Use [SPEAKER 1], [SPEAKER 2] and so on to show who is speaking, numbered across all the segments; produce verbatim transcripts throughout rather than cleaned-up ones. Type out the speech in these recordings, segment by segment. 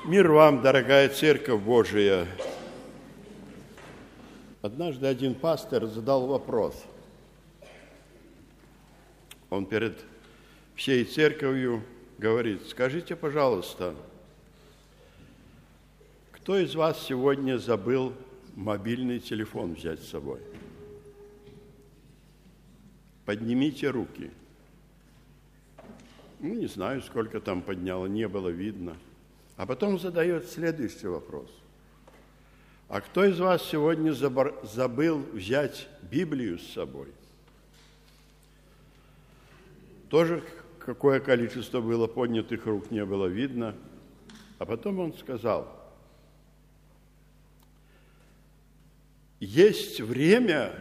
[SPEAKER 1] Мир вам, дорогая Церковь Божия. Однажды один пастор задал вопрос. Он перед всей церковью говорит: скажите, пожалуйста, кто из вас сегодня забыл мобильный телефон взять с собой? Поднимите руки. Ну, не знаю, сколько там подняло, не было видно. А потом задает следующий вопрос. А кто из вас сегодня забыл взять Библию с собой? Тоже какое количество было поднятых рук, не было видно. А потом он сказал: есть время,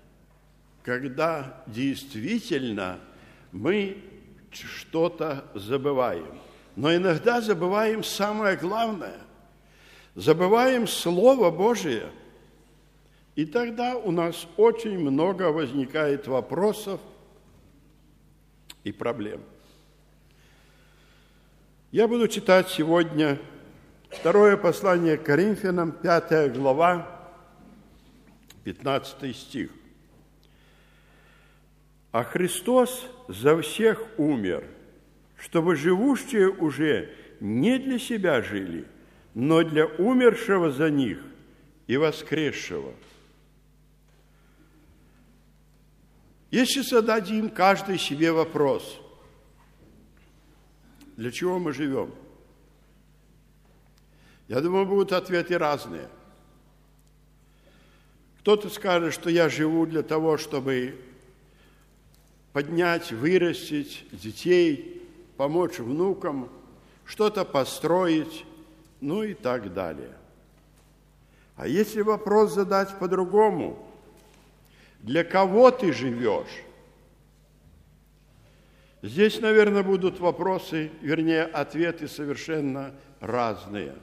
[SPEAKER 1] когда действительно мы что-то забываем. Но иногда забываем самое главное. Забываем Слово Божие. И тогда у нас очень много возникает вопросов и проблем. Я буду читать сегодня второе послание к Коринфянам, пятая глава, пятнадцатый стих. «А Христос за всех умер, чтобы живущие уже не для себя жили, но для умершего за них и воскресшего». Если зададим каждый себе вопрос, для чего мы живем, я думаю, будут ответы разные. Кто-то скажет, что я живу для того, чтобы поднять, вырастить детей, помочь внукам, что-то построить, ну и так далее. А если вопрос задать по-другому, для кого ты живешь? Здесь, наверное, будут вопросы, вернее, ответы совершенно разные.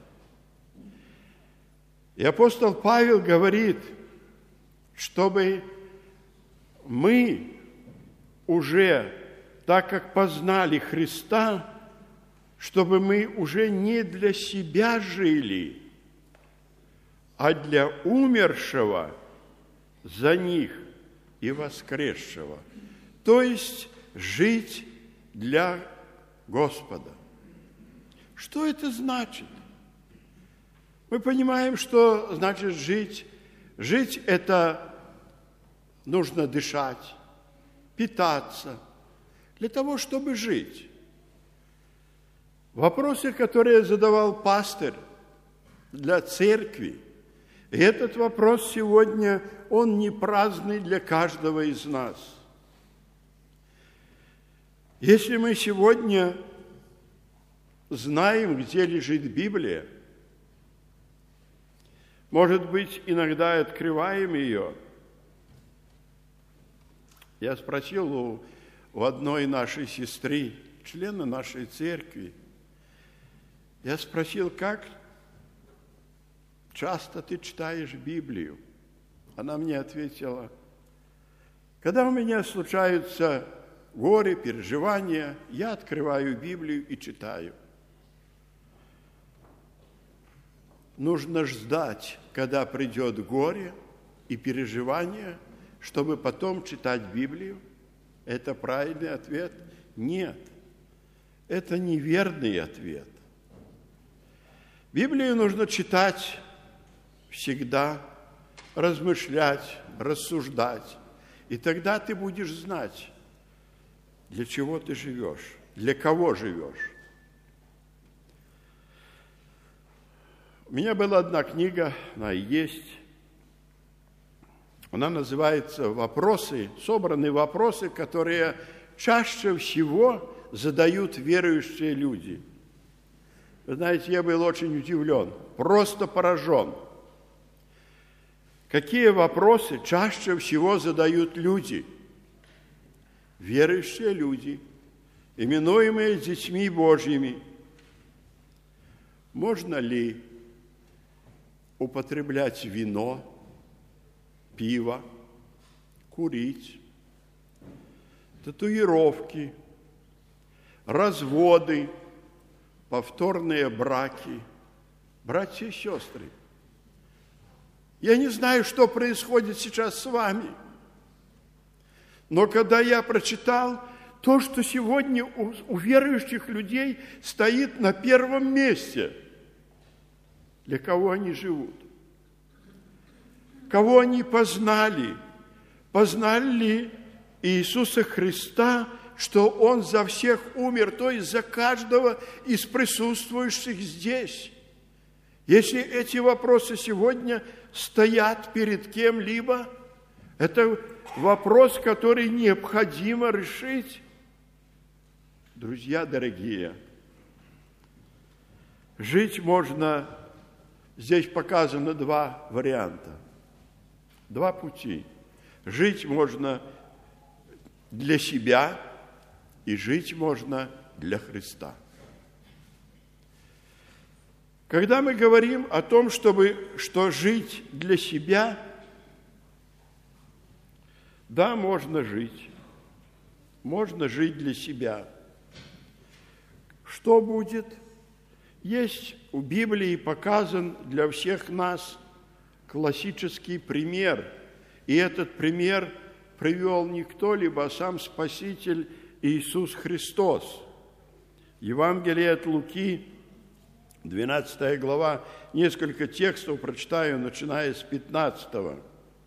[SPEAKER 1] И апостол Павел говорит, чтобы мы уже, так как познали Христа, чтобы мы уже не для себя жили, а для умершего за них и воскресшего. То есть жить для Господа. Что это значит? Мы понимаем, что значит жить. Жить – это нужно дышать, питаться, для того, чтобы жить. Вопросы, которые задавал пастырь для церкви, и этот вопрос сегодня, он не праздный для каждого из нас. Если мы сегодня знаем, где лежит Библия, может быть, иногда открываем ее. Я спросил у, у одной нашей сестры, члена нашей церкви, я спросил, как часто ты читаешь Библию? Она мне ответила: когда у меня случаются горе, переживания, я открываю Библию и читаю. Нужно ждать, когда придет горе и переживание, чтобы потом читать Библию? Это правильный ответ? Нет. Это неверный ответ. Библию нужно читать всегда, размышлять, рассуждать. И тогда ты будешь знать, для чего ты живешь, для кого живешь. У меня была одна книга, она и есть. Она называется «Вопросы», собраны вопросы, которые чаще всего задают верующие люди. Вы знаете, я был очень удивлен, просто поражен. Какие вопросы чаще всего задают люди? Верующие люди, именуемые детьми Божьими. Можно ли употреблять вино, пиво, курить, татуировки, разводы, повторные браки Братья и сестры, я не знаю, что происходит сейчас с вами, но когда я прочитал то, что сегодня у, у верующих людей стоит на первом месте, для кого они живут, кого они познали, познали ли Иисуса Христа, что Он за всех умер, то есть за каждого из присутствующих здесь. Если эти вопросы сегодня стоят перед кем-либо, это вопрос, который необходимо решить. Друзья дорогие, жить можно, здесь показано два варианта, два пути. Жить можно для себя, и жить можно для Христа. Когда мы говорим о том, чтобы, что жить для себя, да, можно жить. Можно жить для себя. Что будет? Есть у Библии показан для всех нас классический пример. И этот пример привел не кто-либо, а сам Спаситель Иисус Христос. Евангелие от Луки, двенадцатая глава, несколько текстов прочитаю, начиная с пятнадцатого.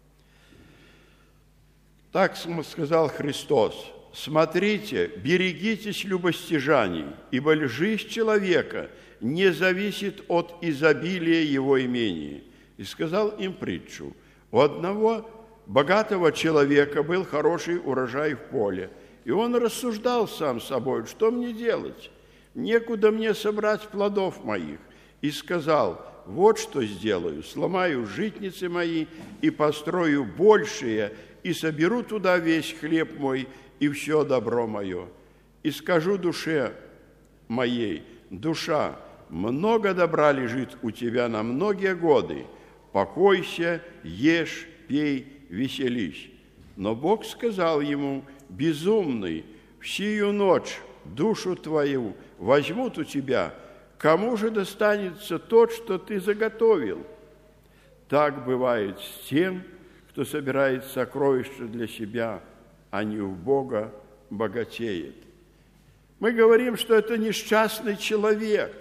[SPEAKER 1] Так сказал Христос: «Смотрите, берегитесь любостяжаний, ибо жизнь человека не зависит от изобилия его имения». И сказал им притчу: «У одного богатого человека был хороший урожай в поле, и он рассуждал сам с собой: что мне делать? Некуда мне собрать плодов моих. И сказал: вот что сделаю, сломаю житницы мои и построю большие, и соберу туда весь хлеб мой и все добро мое. И скажу душе моей: душа, много добра лежит у тебя на многие годы, покойся, ешь, пей, веселись. Но Бог сказал ему: безумный, в сию ночь душу твою возьмут у тебя, кому же достанется тот, что ты заготовил? Так бывает с тем, кто собирает сокровища для себя, а не у Бога богатеет». Мы говорим, что это несчастный человек.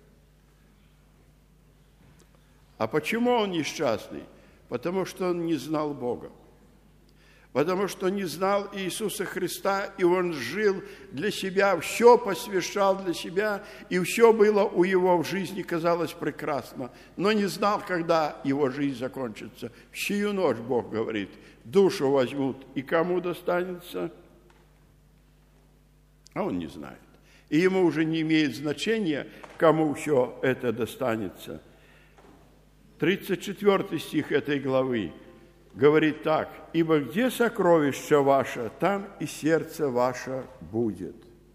[SPEAKER 1] А почему он несчастный? Потому что он не знал Бога. Потому что не знал Иисуса Христа, и он жил для себя, все посвящал для себя, и все было у его в жизни, казалось, прекрасно, но не знал, когда его жизнь закончится. В сию ночь, Бог говорит, душу возьмут, и кому достанется? А он не знает. И ему уже не имеет значения, кому все это достанется. тридцать четвёртый стих этой главы говорит так: «Ибо где сокровище ваше, там и сердце ваше будет».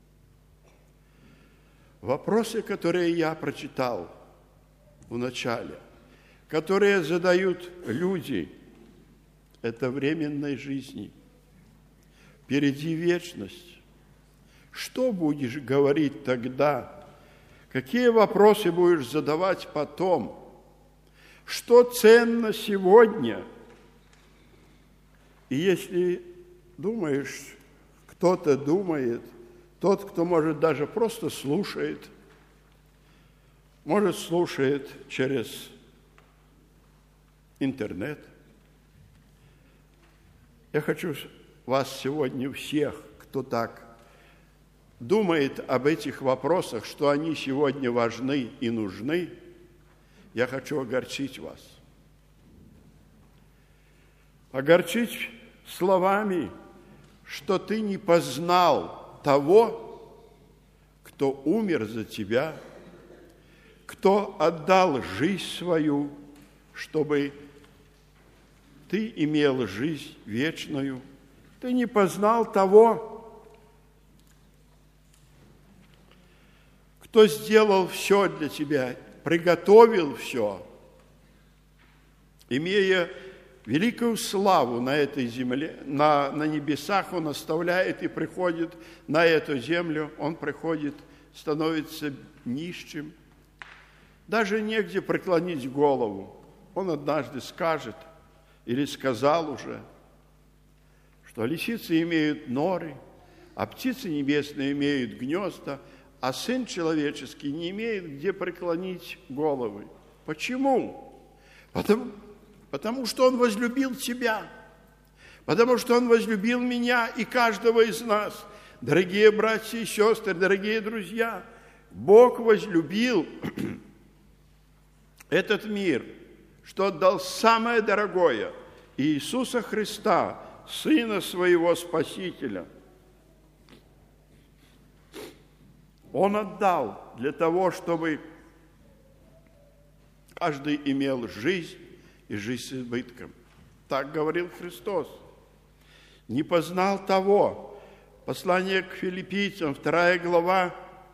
[SPEAKER 1] Вопросы, которые я прочитал в начале, которые задают люди, это временной жизни. Впереди вечность. Что будешь говорить тогда? Какие вопросы будешь задавать потом? Что ценно сегодня? И если думаешь, кто-то думает, тот, кто, может, даже просто слушает, может, слушает через интернет. Я хочу вас сегодня всех, кто так думает об этих вопросах, что они сегодня важны и нужны, я хочу огорчить вас. Огорчить словами, что ты не познал того, кто умер за тебя, кто отдал жизнь свою, чтобы ты имел жизнь вечную. Ты не познал того, кто сделал все для тебя, приготовил все, имея великую славу на этой земле, на, на небесах. Он оставляет и приходит на эту землю. Он приходит, становится нищим, даже негде преклонить голову. Он однажды скажет, или сказал уже, что лисицы имеют норы, а птицы небесные имеют гнезда, а Сын Человеческий не имеет где преклонить головы. Почему? Потому, потому что Он возлюбил тебя, потому что Он возлюбил меня и каждого из нас. Дорогие братья и сестры, дорогие друзья, Бог возлюбил этот мир, что отдал самое дорогое – Иисуса Христа, Сына Своего Спасителя. Он отдал для того, чтобы каждый имел жизнь и жизнь с избытком. Так говорил Христос. Не познал того. Послание к Филиппийцам, вторая глава,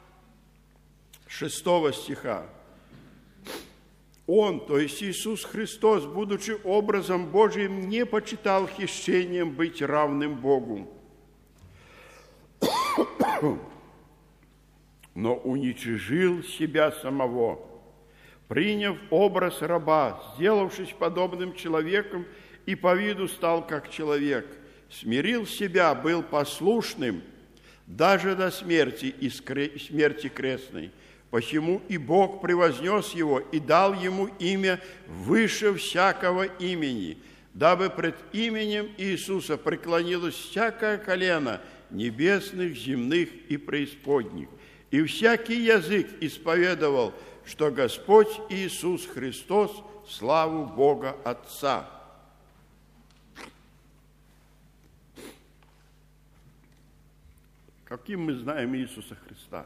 [SPEAKER 1] шестого стиха. Он, то есть Иисус Христос, будучи образом Божиим, не почитал хищением быть равным Богу, но уничижил себя самого, приняв образ раба, сделавшись подобным человеком, и по виду стал как человек, смирил себя, был послушным даже до смерти и смерти крестной. Посему и Бог превознес его и дал ему имя выше всякого имени, дабы пред именем Иисуса преклонилось всякое колено небесных, земных и преисподних, и всякий язык исповедовал, что Господь Иисус Христос славу Бога Отца. Каким мы знаем Иисуса Христа?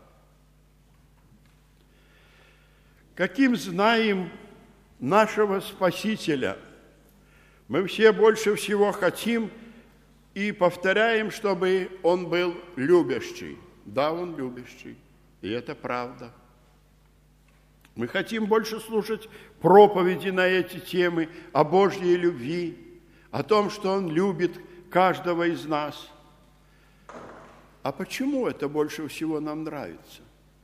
[SPEAKER 1] Каким знаем нашего Спасителя? Мы все больше всего хотим и повторяем, чтобы Он был любящий. Да, Он любящий, и это правда. Мы хотим больше слушать проповеди на эти темы о Божьей любви, о том, что Он любит каждого из нас. А почему это больше всего нам нравится?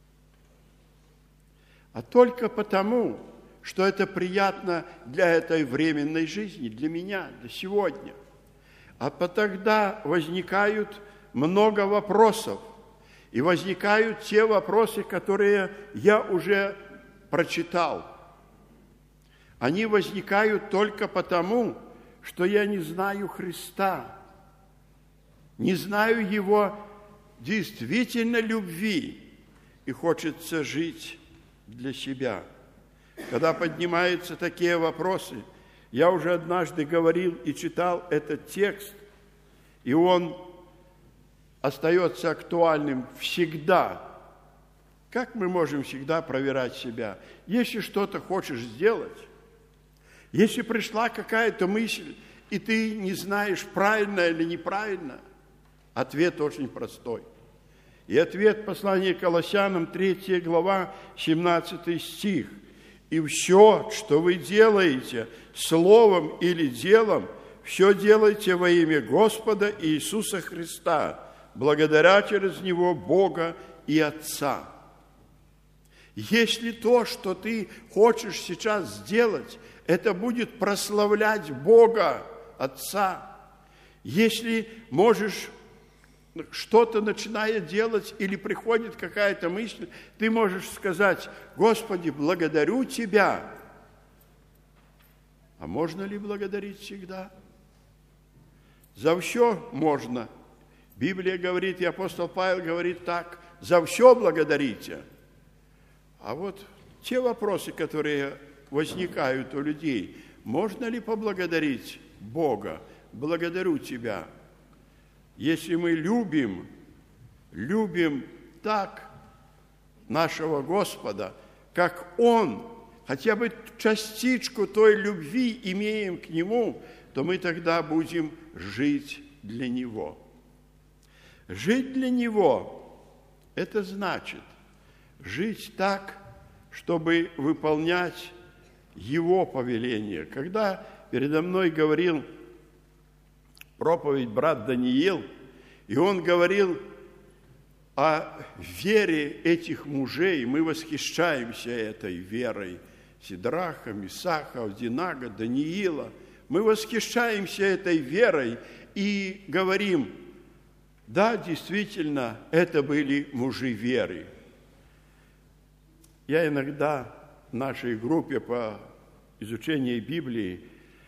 [SPEAKER 1] А только потому, что это приятно для этой временной жизни, для меня, для сегодня. А тогда возникают много вопросов. И возникают те вопросы, которые я уже прочитал. Они возникают только потому, что я не знаю Христа, не знаю Его действительно любви, и хочется жить для себя. Когда поднимаются такие вопросы, я уже однажды говорил и читал этот текст, и он остается актуальным всегда. Как мы можем всегда проверять себя? Если что-то хочешь сделать, если пришла какая-то мысль, и ты не знаешь, правильно или неправильно, ответ очень простой. И ответ послания к Колоссянам, третья глава, семнадцатый стих. «И все, что вы делаете словом или делом, все делайте во имя Господа Иисуса Христа, благодаря через Него Бога и Отца». Если то, что ты хочешь сейчас сделать, это будет прославлять Бога, Отца, если можешь что-то начиная делать или приходит какая-то мысль, ты можешь сказать: «Господи, благодарю Тебя». А можно ли благодарить всегда? За все можно. Библия говорит, и апостол Павел говорит так: «За все благодарите». А вот те вопросы, которые возникают у людей, можно ли поблагодарить Бога? Благодарю Тебя. Если мы любим, любим так нашего Господа, как Он, хотя бы частичку той любви имеем к Нему, то мы тогда будем жить для Него. Жить для Него – это значит жить так, чтобы выполнять Его повеление. Когда передо мной говорил проповедь брат Даниил, и он говорил о вере этих мужей, мы восхищаемся этой верой Сидраха, Мисаха, Авдинага, Даниила. Мы восхищаемся этой верой и говорим: да, действительно, это были мужи веры. Я иногда в нашей группе по изучению Библии,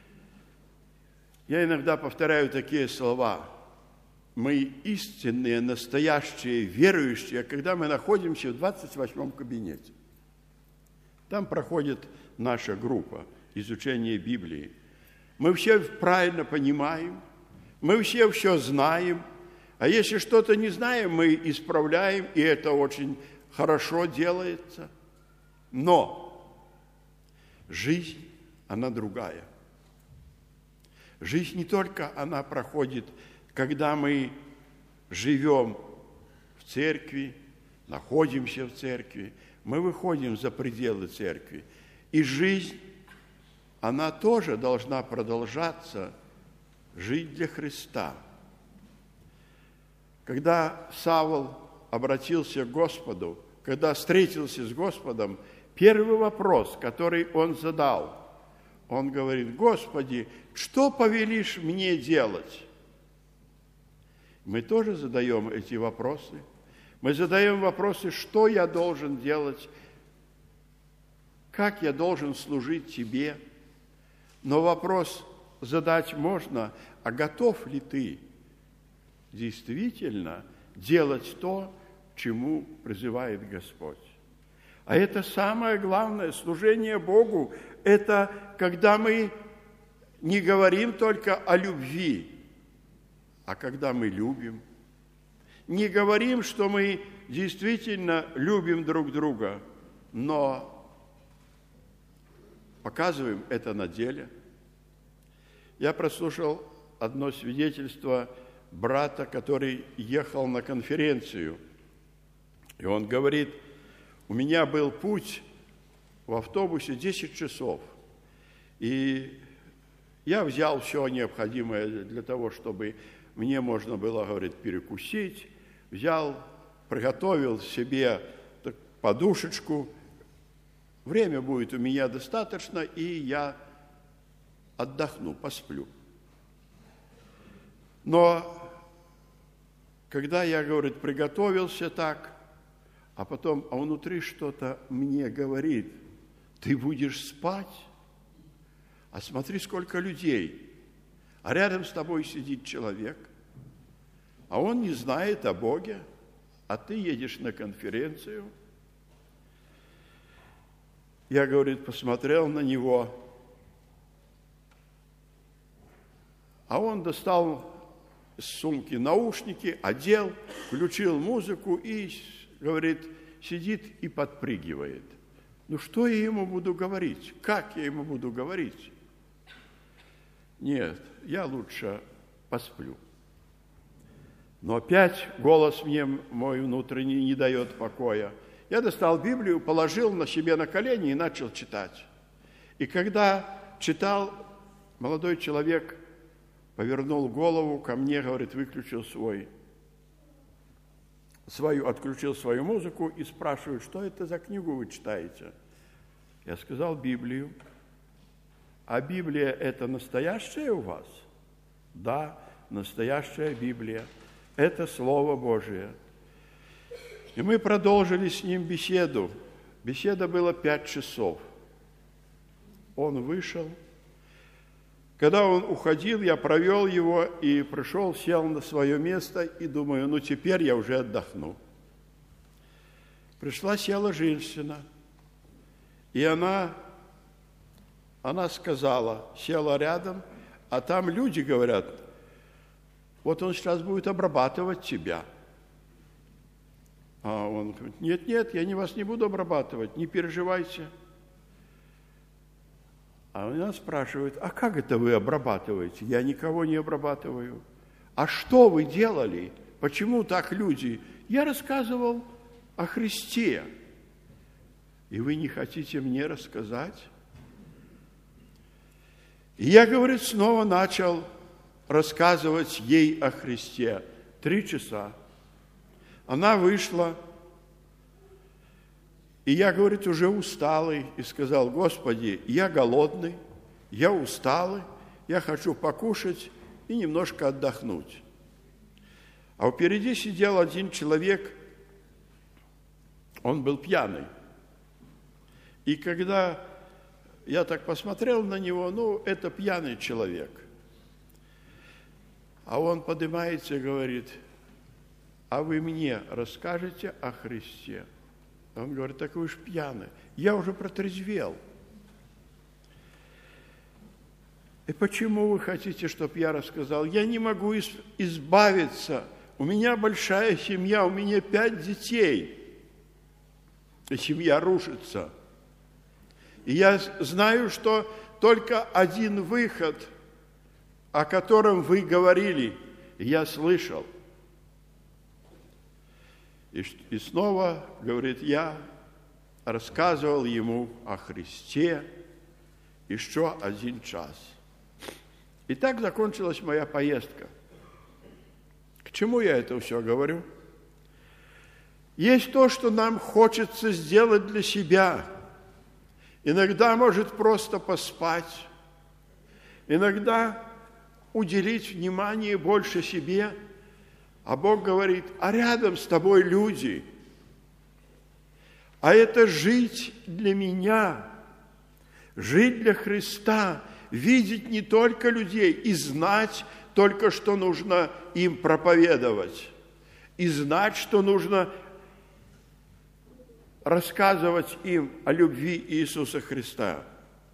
[SPEAKER 1] я иногда повторяю такие слова: мы истинные, настоящие, верующие, когда мы находимся в двадцать восьмом кабинете. Там проходит наша группа изучения Библии. Мы все правильно понимаем, мы все все знаем, а если что-то не знаем, мы исправляем, и это очень хорошо делается. Но жизнь, она другая. Жизнь не только она проходит, когда мы живем в церкви, находимся в церкви, мы выходим за пределы церкви. И жизнь, она тоже должна продолжаться, жить для Христа. Когда Савл обратился к Господу, когда встретился с Господом, первый вопрос, который он задал, он говорит: Господи, что повелишь мне делать? Мы тоже задаем эти вопросы. Мы задаем вопросы, что я должен делать, как я должен служить Тебе. Но вопрос задать можно, а готов ли ты действительно делать то, чему призывает Господь? А это самое главное, служение Богу, это когда мы не говорим только о любви, а когда мы любим. Не говорим, что мы действительно любим друг друга, но показываем это на деле. Я прослушал одно свидетельство брата, который ехал на конференцию. И он говорит: у меня был путь в автобусе десять часов. И я взял все необходимое для того, чтобы мне можно было, говорит, перекусить. Взял, приготовил себе подушечку. Время будет у меня достаточно, и я отдохну, посплю. Но когда я, говорит, приготовился так, а потом, а внутри что-то мне говорит: ты будешь спать? А смотри, сколько людей. А рядом с тобой сидит человек, а он не знает о Боге, а ты едешь на конференцию. Я, говорит, посмотрел на него, а он достал из сумки наушники, одел, включил музыку и, говорит, сидит и подпрыгивает. Ну, что я ему буду говорить? Как я ему буду говорить? Нет, я лучше посплю. Но опять голос мне мой внутренний не дает покоя. Я достал Библию, положил на себе на колени и начал читать. И когда читал, молодой человек повернул голову ко мне, говорит, выключил свой, свою, отключил свою музыку и спрашивает: что это за книгу вы читаете? Я сказал: Библию. А Библия – это настоящая у вас? Да, настоящая Библия. Это Слово Божие. И мы продолжили с ним беседу. Беседа была пять часов. Он вышел. Когда он уходил, я провел его и пришел, сел на свое место и думаю: ну теперь я уже отдохну. Пришла, села женщина, и она, она сказала, села рядом, а там люди говорят: вот он сейчас будет обрабатывать тебя. А он говорит: нет, нет, я не вас не буду обрабатывать, не переживайте. А она спрашивает: а как это вы обрабатываете? Я никого не обрабатываю. А что вы делали? Почему так люди? Я рассказывал о Христе. И вы не хотите мне рассказать? И я, говорит, снова начал рассказывать ей о Христе. Три часа. Она вышла, и я, говорит, уже усталый, и сказал: Господи, я голодный, я усталый, я хочу покушать и немножко отдохнуть. А впереди сидел один человек, он был пьяный. И когда я так посмотрел на него, ну, это пьяный человек. А он поднимается и говорит: а вы мне расскажете о Христе? Он говорит: так вы ж пьяны, я уже протрезвел. И почему вы хотите, чтобы я рассказал? Я не могу избавиться. У меня большая семья, у меня пять детей. И семья рушится. И я знаю, что только один выход, о котором вы говорили, я слышал. И, и снова, говорит, я рассказывал ему о Христе еще один час. И так закончилась моя поездка. К чему я это все говорю? Есть то, что нам хочется сделать для себя. Иногда, может, просто поспать. Иногда уделить внимание больше себе. А Бог говорит: а рядом с тобой люди. А это жить для меня, жить для Христа, видеть не только людей и знать только, что нужно им проповедовать, и знать, что нужно рассказывать им о любви Иисуса Христа.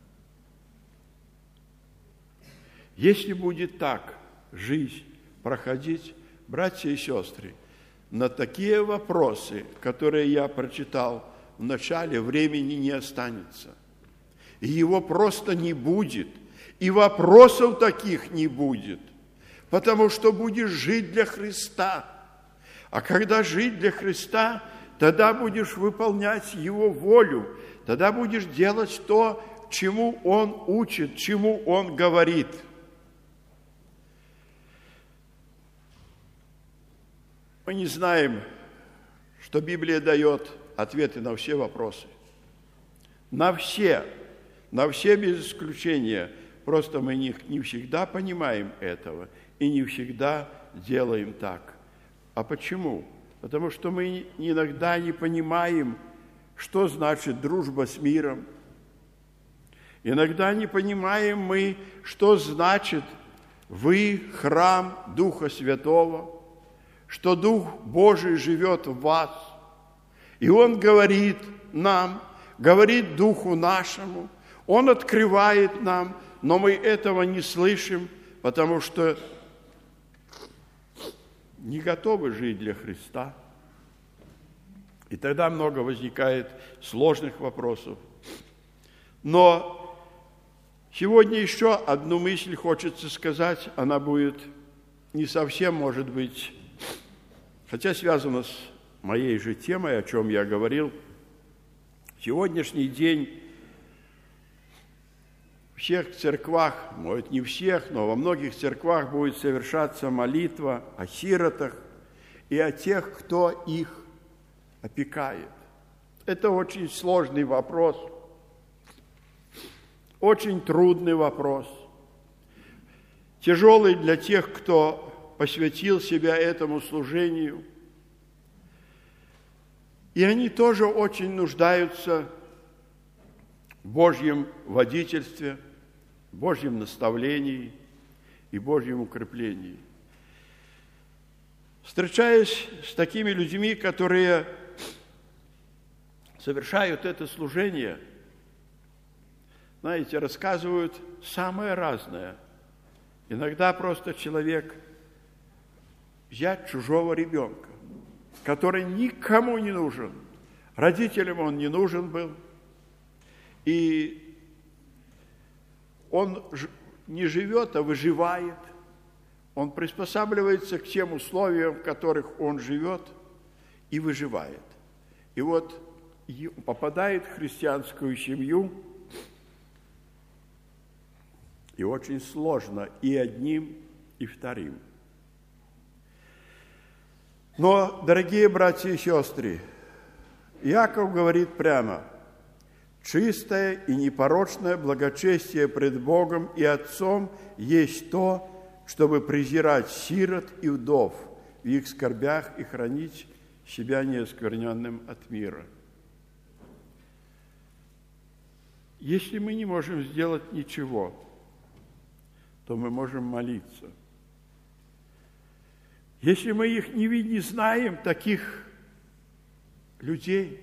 [SPEAKER 1] Если будет так жизнь проходить, братья и сестры, на такие вопросы, которые я прочитал в начале, времени не останется. И его просто не будет. И вопросов таких не будет. Потому что будешь жить для Христа. А когда жить для Христа, тогда будешь выполнять Его волю. Тогда будешь делать то, чему Он учит, чему Он говорит. Мы не знаем, что Библия дает ответы на все вопросы. На все, на все без исключения. Просто мы не, не всегда понимаем этого и не всегда делаем так. А почему? Потому что мы иногда не понимаем, что значит дружба с миром. Иногда не понимаем мы, что значит вы храм Духа Святого, что Дух Божий живет в вас. И Он говорит нам, говорит Духу нашему, Он открывает нам, но мы этого не слышим, потому что не готовы жить для Христа. И тогда много возникает сложных вопросов. Но сегодня еще одну мысль хочется сказать, она будет не совсем, может быть, хотя связана с моей же темой, о чем я говорил. В сегодняшний день в всех церквах, может, не всех, но во многих церквах будет совершаться молитва о сиротах и о тех, кто их опекает. Это очень сложный вопрос, очень трудный вопрос, тяжелый для тех, кто посвятил себя этому служению. И они тоже очень нуждаются в Божьем водительстве, в Божьем наставлении и Божьем укреплении. Встречаясь с такими людьми, которые совершают это служение, знаете, рассказывают самое разное. Иногда просто человек взять чужого ребенка, который никому не нужен, родителям он не нужен был, и он не живет, а выживает, он приспосабливается к тем условиям, в которых он живет, и выживает. И вот попадает в христианскую семью, и очень сложно и одним, и вторым. Но, дорогие братья и сестры, Иаков говорит прямо: чистое и непорочное благочестие пред Богом и Отцом есть то, чтобы презирать сирот и вдов в их скорбях и хранить себя неоскверненным от мира. Если мы не можем сделать ничего, то мы можем молиться. Если мы их не видим, не знаем, таких людей,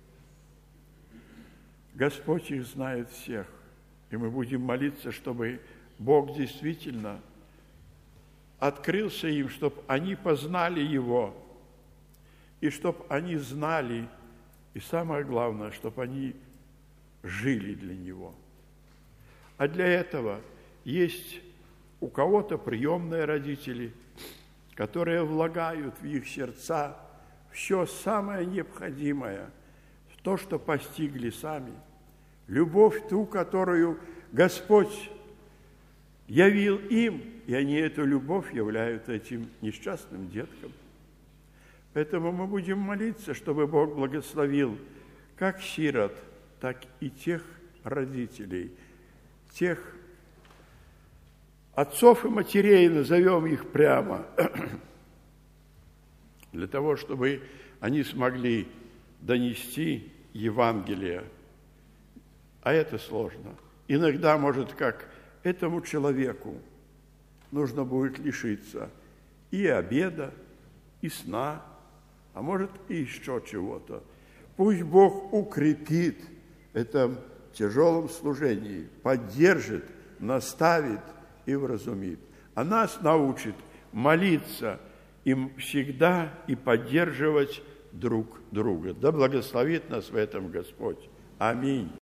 [SPEAKER 1] Господь их знает всех. И мы будем молиться, чтобы Бог действительно открылся им, чтобы они познали Его, и чтобы они знали, и самое главное, чтобы они жили для Него. А для этого есть у кого-то приемные родители, которые влагают в их сердца все самое необходимое, то, что постигли сами. Любовь ту, которую Господь явил им, и они эту любовь являют этим несчастным деткам. Поэтому мы будем молиться, чтобы Бог благословил как сирот, так и тех родителей, тех отцов и матерей, назовем их прямо, для того, чтобы они смогли донести Евангелие. А это сложно. Иногда, может, как этому человеку нужно будет лишиться и обеда, и сна, а может, и еще чего-то. Пусть Бог укрепит это тяжелом служении, поддержит, наставит и вразумит. А нас научит молиться им всегда и поддерживать друг друга. Да благословит нас в этом Господь. Аминь.